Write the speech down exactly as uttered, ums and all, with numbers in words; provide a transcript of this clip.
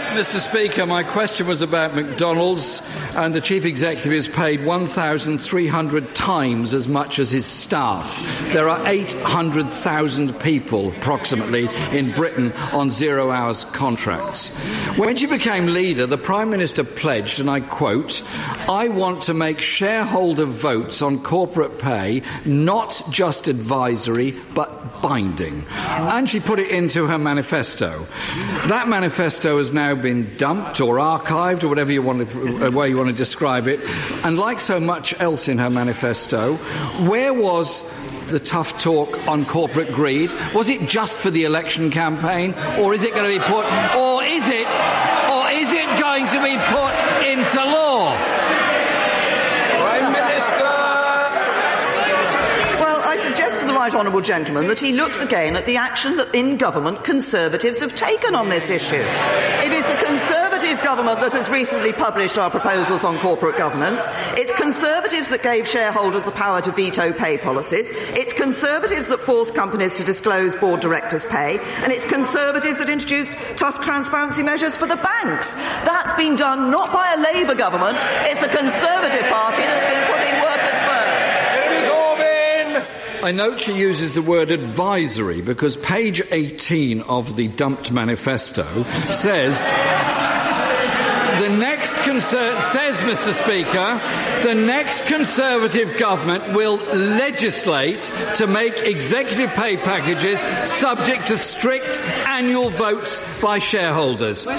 Mister Speaker, my question was about McDonald's, and the chief executive is paid one thousand three hundred times as much as his staff. There are eight hundred thousand people, approximately, in Britain on zero-hours contracts. When she became leader, the Prime Minister pledged, and I quote, "I want to make shareholder votes on corporate pay not just advisory, but binding." And she put it into her manifesto. That manifesto has now been dumped or archived, or whatever you want to, uh, way you want to describe it. And like so much else in her manifesto, where was the tough talk on corporate greed? Was it just for the election campaign, or is it going to be put, or is it, or is it going to be put into law? Prime Minister. Well, I suggest to the right honourable gentleman that he looks again at the action that in government Conservatives have taken on this issue. It is the Conservative government that has recently published our proposals on corporate governance. It's Conservatives that gave shareholders the power to veto pay policies. It's Conservatives that forced companies to disclose board directors' pay. And it's Conservatives that introduced tough transparency measures for the banks. That's been done not by a Labour government. It's the Conservative Party that's been putting workers first. I note she uses the word advisory because page eighteen of the dumped manifesto says the next conser- says, Mister Speaker, the next Conservative government will legislate to make executive pay packages subject to strict annual votes by shareholders.